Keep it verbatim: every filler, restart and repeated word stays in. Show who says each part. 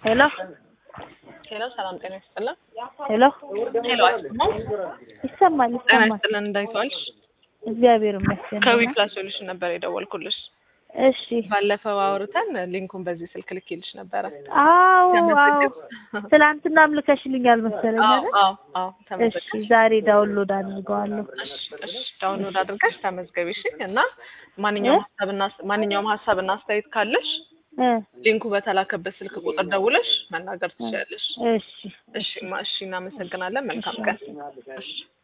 Speaker 1: ሄሎ
Speaker 2: ሄሎ ሰላም ጤና ይስጥልን።
Speaker 1: ሄሎ
Speaker 2: ሄሎ አይሰማም?
Speaker 1: ይሰማል
Speaker 2: ጤና
Speaker 1: ይሰማል።
Speaker 2: ይስጥልን። እንዴት ዋልሽ?
Speaker 1: እግዚአብሔር ይመስገን።
Speaker 2: ከዊ ፕላስ ሶሉሽን ነበር የደወልኩልሽ።
Speaker 1: እሺ
Speaker 2: ባለፈው አውርተን ሊንኩን በዚህ ስልክ ልኬልሽ ነበረ።
Speaker 1: አዎ አዎ
Speaker 2: ተመዝግብ።
Speaker 1: ትናንትናም ልከሽልኛል መሰለኝ
Speaker 2: አዎ
Speaker 1: አይደል?
Speaker 2: አዎ አዎ
Speaker 1: እሺ
Speaker 2: ተመዝግበሽ።
Speaker 1: ዛሬ ዳውንሎድ አድርገዋለሁ።
Speaker 2: እሺ እሺ ዳውንሎድ አድርገሽ ተመዝገቢ እሺ። እና ማንኛውም ሀሳብና ማንኛውም ሀሳብና አስተያየት ካለሽ
Speaker 1: እ
Speaker 2: ሊንኩ በተላከበት ስልክ ቁጥር ደውለሽ መናገር ትችያለሽ።
Speaker 1: እሺ
Speaker 2: እሺ ማሺ እናመሰግናለን። መልካም ቀን። እሺ